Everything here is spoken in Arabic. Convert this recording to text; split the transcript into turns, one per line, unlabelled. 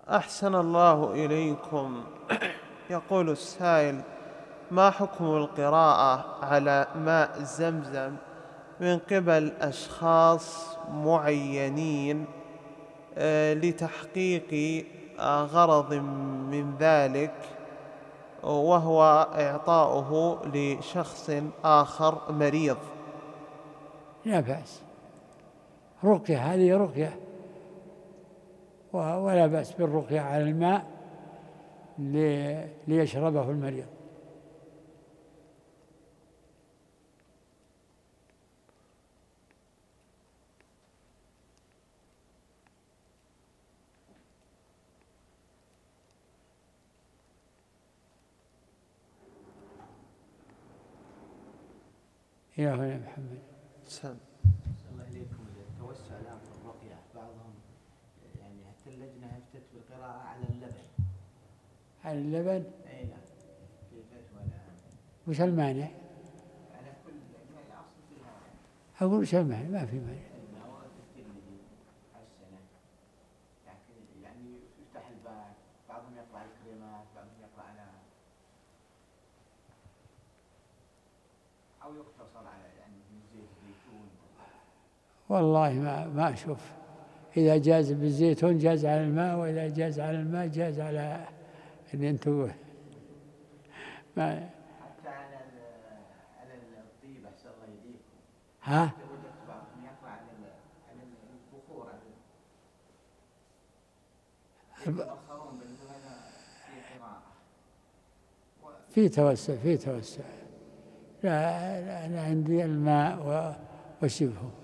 أحسن الله إليكم. يقول السائل: ما حكم القراءة على ماء زمزم من قبل أشخاص معينين لتحقيق غرض من ذلك، وهو إعطاؤه لشخص آخر مريض؟
لا بأس، رقية، هذه رقية، ولا بأس بالرقية على الماء ليشربه المريض. يا هنا محمد.
سلام
الله إليكم. التوسع الآن في الرقية، بعضهم يعني حتى اللجنة أفتت بالقراءة على اللبن.
على اللبن؟
أي نعم، في فتوى الآن.
وش المانع؟
على كل أصل فيها.
أقول وش المانع؟ ما في مانع.
المواد الترمذي حسنة، لكن يعني يفتح الباب، بعضهم يقرأ الكريمات، بعضهم يقرأ على أو يقتصر على يعني زيت الزيتون.
والله ما أشوف. إذا جاز بالزيتون جاز على الماء، وإذا جاز على الماء جاز على اللي أنتوا ما.
حتى على الطيب أحسن الله يهديكم.
ها؟
وجدت بعضهم يقرأ على البخور، يتبخرون بالهنا في قراءة.
في توسع. لا عندي الماء وشبهه.